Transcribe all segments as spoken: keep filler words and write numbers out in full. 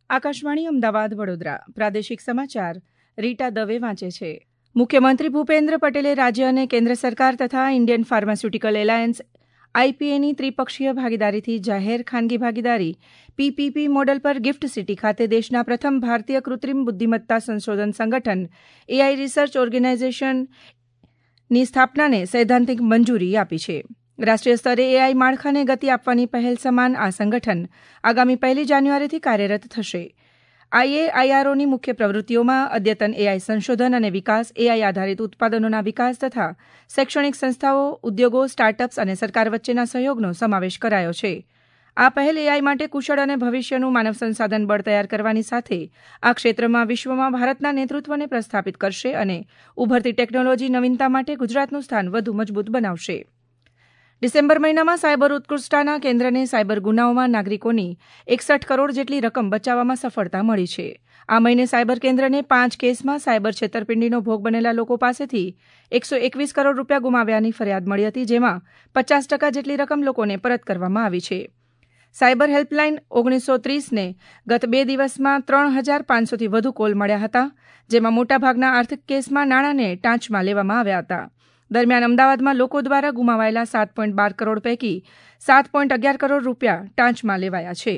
આકાશવાણી અમદાવાદ વડોદરા પ્રાદેશિક સમાચાર રીટા દવે વાંચે છે. મુખ્યમંત્રી ભૂપેન્દ્ર પટેલે રાજ્ય અને કેન્દ્ર સરકાર તથા ઇન્ડિયન ફાર્માસ્યુટિકલ એલાયન્સ આઈપીએની ત્રિપક્ષીય ભાગીદારીથી જાહેર ખાનગી ભાગીદારી પીપીપી મોડલ પર ગિફ્ટ સિટી ખાતે દેશના પ્રથમ ભારતીય કૃત્રિમ બુદ્ધિમત્તા સંશોધન સંગઠન એઆઈ રિસર્ચ ઓર્ગેનાઇઝેશનની સ્થાપનાને સૈદ્ધાંતિક મંજૂરી આપી છે. રાષ્ટ્રીય સ્તરે એઆઈ માળખાને ગતિ આપવાની પહેલ સમાન આ સંગઠન આગામી પહેલી જાન્યુઆરીથી કાર્યરત થશે. આઈએઆઈઆરઓની મુખ્ય પ્રવૃત્તિઓમાં અદ્યતન એઆઈ સંશોધન અને વિકાસ, એઆઈ આધારિત ઉત્પાદનોના વિકાસ તથા શૈક્ષણિક સંસ્થાઓ, ઉદ્યોગો, સ્ટાર્ટઅપ્સ અને સરકાર વચ્ચેના સહયોગનો સમાવેશ કરાયો છે. આ પહેલ એઆઈ માટે કુશળ અને ભવિષ્યનું માનવ સંસાધન બળ તૈયાર કરવાની સાથે આ ક્ષેત્રમાં વિશ્વમાં ભારતના નેતૃત્વને પ્રસ્થાપિત કરશે અને ઉભરતી ટેકનોલોજી નવીનતા માટે ગુજરાતનું સ્થાન વધુ મજબૂત બનાવશે. ડિસેમ્બર મહિનામાં સાયબર ઉત્કૃષ્ટતાના કેન્દ્રને સાયબર ગુનાઓમાં નાગરિકોની એકસઠ કરોડ જેટલી રકમ બચાવવામાં સફળતા મળી છે. આ મહિને સાયબર કેન્દ્રને પાંચ કેસમાં સાયબર છેતરપિંડીનો ભોગ બનેલા લોકો પાસેથી એકસો એકવીસ કરોડ રૂપિયા ગુમાવ્યાની ફરિયાદ મળી હતી, જેમાં પચાસ ટકા જેટલી રકમ લોકોને પરત કરવામાં આવી છે. સાયબર હેલ્પલાઇન ઓગણીસો ત્રીસને ગત બે દિવસમાં ત્રણ હજાર પાંચસોથી વધુ કોલ મળ્યા હતા, જેમાં મોટાભાગના આર્થિક કેસમાં નાણાંને ટાંચમાં લેવામાં આવ્યા હતા. દરમિયાન અમદાવાદમાં લોકો દ્વારા ગુમાવાયેલા સાત પોઈન્ટ બાર કરોડ પૈકી સાત પોઈન્ટ અગિયાર કરોડ રૂપિયા ટાંચમાં લેવાયા છે.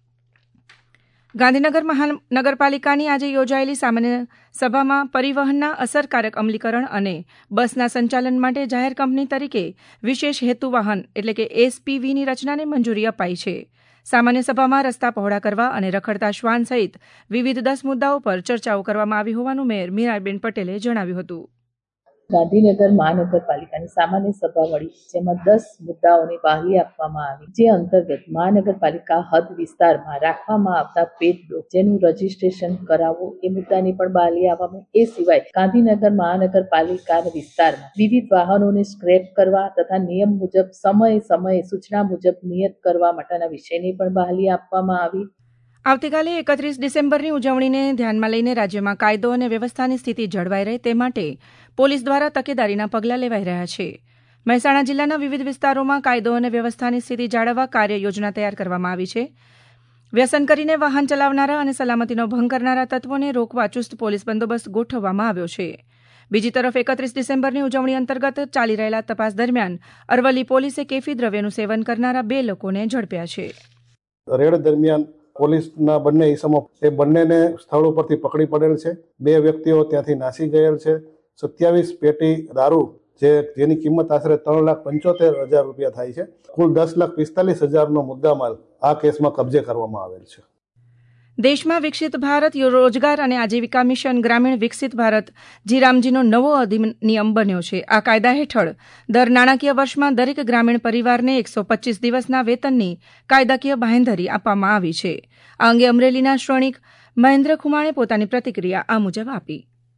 ગાંધીનગર મહાનગરપાલિકાની આજે યોજાયેલી સામાન્ય સભામાં પરિવહનના અસરકારક અમલીકરણ અને બસના સંચાલન માટે જાહેર કંપની તરીકે વિશેષ હેતુ વાહન એટલે કે એસપીવીની રચનાને મંજૂરી અપાઈ છે. સામાન્ય સભામાં રસ્તા પહોળા કરવા અને રખડતા શ્વાન સહિત વિવિધ દસ મુદ્દાઓ પર ચર્ચાઓ કરવામાં આવી હોવાનું મેયર મીરાબેન પટેલે જણાવ્યું હતું. ગાંધીનગર મહાનગરપાલિકાની સામાન્ય સભા મળી, જેમાં દસ મુદ્દાઓની બહાલી આપવામાં આવી, જે અંતર્ગત મહાનગરપાલિકા હદ વિસ્તારમાં રાખવામાં આવતા પેટ ડોગ જેનું રજીસ્ટ્રેશન કરાવવું એ મુદ્દાની પણ બહાલી આપવામાં. એ સિવાય ગાંધીનગર મહાનગરપાલિકા વિસ્તારમાં વિવિધ વાહનોને સ્ક્રેપ કરવા તથા નિયમ મુજબ સમયે સમયે સૂચના મુજબ નિયત કરવા માટેના વિષયની પણ બહાલી આપવામાં આવી. આવતીકાલે એકત્રીસ ડિસેમ્બરની ઉજવણીને ધ્યાનમાં લઈને રાજ્યમાં કાયદો અને વ્યવસ્થાની સ્થિતિ જળવાઈ રહે તે માટે પોલીસ દ્વારા તકેદારીના પગલાં લેવાઈ રહ્યા છે. મહેસાણા જિલ્લાના વિવિધ વિસ્તારોમાં કાયદો અને વ્યવસ્થાની સ્થિતિ જાળવવા કાર્ય યોજના તૈયાર કરવામાં આવી છે. વ્યસન કરીને વાહન ચલાવનારા અને સલામતીનો ભંગ કરનારા તત્વોને રોકવા ચુસ્ત પોલીસ બંદોબસ્ત ગોઠવવામાં આવ્યો છે. બીજી તરફ એકત્રીસ ડિસેમ્બરની ઉજવણી અંતર્ગત ચાલી રહેલા તપાસ દરમિયાન અરવલ્લી પોલીસે કેફી દ્રવ્યનું સેવન કરનારા બે લોકોને ઝડપ્યા છે. રેડ દરમિયાન પોલીસના બંને ઇસમો એ બંનેને સ્થળ ઉપરથી પકડી પડેલ છે. બે વ્યક્તિઓ ત્યાંથી નાસી ગયેલ છે. સત્યાવીસ પેટી દારૂ જે જેની કિંમત આશરે ત્રણ લાખ પંચોતેર હજાર રૂપિયા થાય છે. કુલ દસ લાખ પિસ્તાલીસ હજારનો મુદ્દામાલ આ કેસમાં કબજે કરવામાં આવેલ છે. દેશમાં વિકસિત ભારત રોજગાર અને આજીવિકા મિશન ગ્રામીણ વિકસિત ભારત જીરામજીનો નવો અધિનિયમ બન્યો છે. આ કાયદા હેઠળ દર નાણાકીય વર્ષમાં દરેક ગ્રામીણ પરિવારને એકસો પચીસ દિવસના વેતનની કાયદાકીય બાંહેધરી આપવામાં આવી છે. આ અંગે અમરેલીના શ્રમિક મહેન્દ્ર ખુમાણે પોતાની પ્રતિક્રિયા આ મુજબ આપી.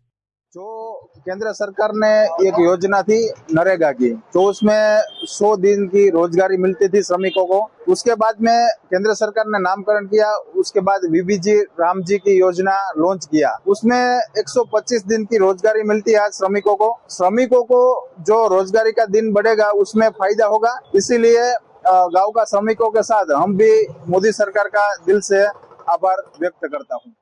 जो केंद्र सरकार ने एक योजना थी नरेगा की, तो उसमें सौ दिन की रोजगारी मिलती थी श्रमिकों को. उसके बाद में केंद्र सरकार ने नामकरण किया. उसके बाद वीबीजी रामजी की योजना लॉन्च किया. उसमें एक सौ पच्चीस दिन की रोजगारी मिलती है आज श्रमिकों को. श्रमिकों को जो रोजगारी का दिन बढ़ेगा उसमें फायदा होगा. इसीलिए गांव का श्रमिकों के साथ हम भी मोदी सरकार का दिल से आभार व्यक्त करता हूँ.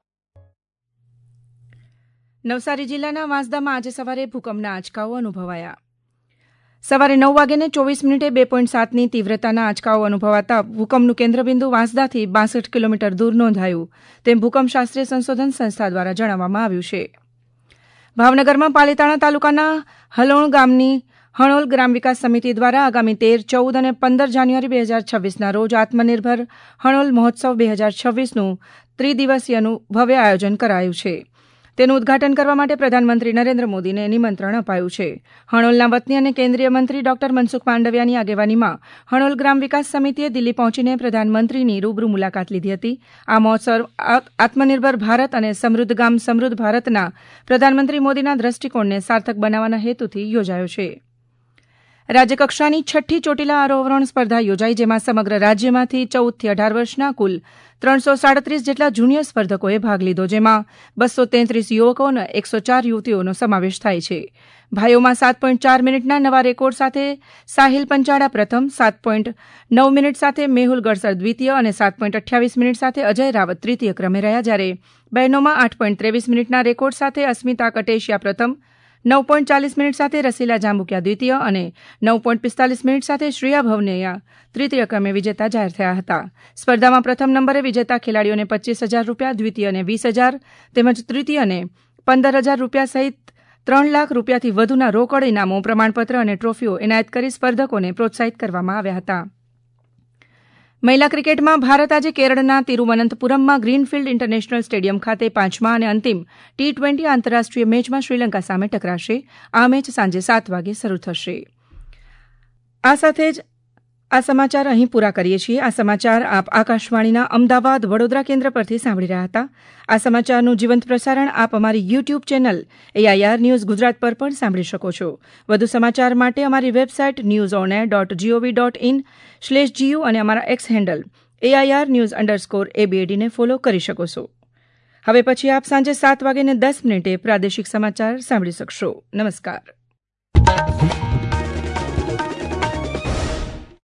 નવસારી જિલ્લાના વાંસદામાં આજે સવારે ભૂકંપના આંચકાઓ અનુભવાયા. સવારે નવ વાગ્યાને ચોવીસ મિનિટે બે પોઈન્ટ સાતની તીવ્રતાના આંચકાઓ અનુભવાતા ભૂકંપનું કેન્દ્રબિંદુ વાંસદાથી બાસઠ કિલોમીટર દૂર નોંધાયું, તેમ ભૂકંપશાસ્ત્રીય સંશોધન સંસ્થા દ્વારા જણાવવામાં આવ્યું છે. ભાવનગરમાં પાલીતાણા તાલુકાના હલોણ ગામની હણોલ ગ્રામ વિકાસ સમિતિ દ્વારા આગામી તેર, ચૌદ અને પંદર જાન્યુઆરી બે હજાર છવ્વીસના રોજ આત્મનિર્ભર હણોલ મહોત્સવ બે હજાર છવ્વીસનું ત્રિદિવસીયનું ભવ્ય આયોજન કરાયું છે. તેનું ઉદઘાટન કરવા માટે પ્રધાનમંત્રી નરેન્દ્ર મોદીને નિમંત્રણ અપાયું છે. હણોલના વતની અને કેન્દ્રીય મંત્રી ડોક્ટર મનસુખ માંડવિયાની આગેવાનીમાં હણોલ ગ્રામ વિકાસ સમિતિએ દિલ્હી પહોંચીને પ્રધાનમંત્રીની રૂબરૂ મુલાકાત લીધી હતી. આ મહોત્સવ આત્મનિર્ભર ભારત અને સમૃદ્ધ ગામ સમૃદ્ધ ભારતના પ્રધાનમંત્રી મોદીના દ્રષ્ટિકોણને સાર્થક બનાવવાના હેતુથી યોજાયો છે. રાજ્યકક્ષાની છઠ્ઠી ચોટીલા આરોહરણ સ્પર્ધા યોજાઈ, જેમાં સમગ્ર રાજ્યમાંથી ચૌદથી અઢાર વર્ષના કુલ ત્રણસો સાડત્રીસ જેટલા જુનિયર સ્પર્ધકોએ ભાગ લીધો, જેમાં બસો તેત્રીસ યુવકો અને એકસો ચાર યુવતીઓનો સમાવેશ થાય છે. ભાઈઓમાં સાત પોઈન્ટ ચાર મિનિટના નવા રેકોર્ડ સાથે સાહિલ પંચાળા પ્રથમ, સાત પોઈન્ટ નવ મિનિટ સાથે મેહુલ ગડસર દ્વિતીય અને સાત પોઈન્ટ અઠ્યાવીસ મિનિટ સાથે અજય રાવત તૃતીય ક્રમે રહ્યા, જ્યારે બહેનોમાં આઠ પોઈન્ટ ત્રેવીસ મિનિટના રેકોર્ડ સાથે અસ્મિતા કટેશિયા પ્રથમ, નવ પોઈન્ટ ચાલીસ મિનિટ સાથે રસીલા જાંબુકિયા દ્વિતીય અને નવ પોઈન્ટ પિસ્તાલીસ મિનિટ સાથે શ્રેયા ભવનૈયા તૃતીય ક્રમે વિજેતા જાહેર થયા હતા. સ્પર્ધામાં પ્રથમ નંબરે વિજેતા ખેલાડીઓને પચીસ હજાર રૂપિયા, દ્વિતીયને વીસ હજાર તેમજ તૃતીયને પંદર હજાર રૂપિયા સહિત ત્રણ લાખ રૂપિયાથી વધુના રોકડ ઇનામો, પ્રમાણપત્ર અને ટ્રોફીઓ એનાયત કરી સ્પર્ધકોને પ્રોત્સાહિત કરવામાં આવ્યા હતા. મહિલા ક્રિકેટમાં ભારત આજે કેરળના તિરુવનંતપુરમમાં ગ્રીનફિલ્ડ ઇન્ટરનેશનલ સ્ટેડિયમ ખાતે પાંચમા અને અંતિમ ટી ટ્વેન્ટી આંતરરાષ્ટ્રીય મેચમાં શ્રીલંકા સામે ટકરાશે. આ મેચ સાંજે સાત વાગે શરૂ થશે. આ સાથે જ આ સમાચાર અહીં પૂરા કરીએ છીએ. આ સમાચાર આપ આકાશવાણીના અમદાવાદ વડોદરા કેન્દ્ર પરથી સાંભળી રહ્યા હતા. આ સમાચારનું જીવંત પ્રસારણ આપ અમારી YouTube channel AIR news Gujarat પર પણ સાંભળી શકો છો. વધુ સમાચાર માટે અમારી website news on air dot GOV dot in slash GU અને અમારા X handle AIR news underscore એબીએડીને ફોલો કરી શકો છો. હવે પછી આપ સાંજે સાત વાગ્યે દસ મિનિટે પ્રાદેશિક સમાચાર સાંભળી શકશો. નમસ્કાર.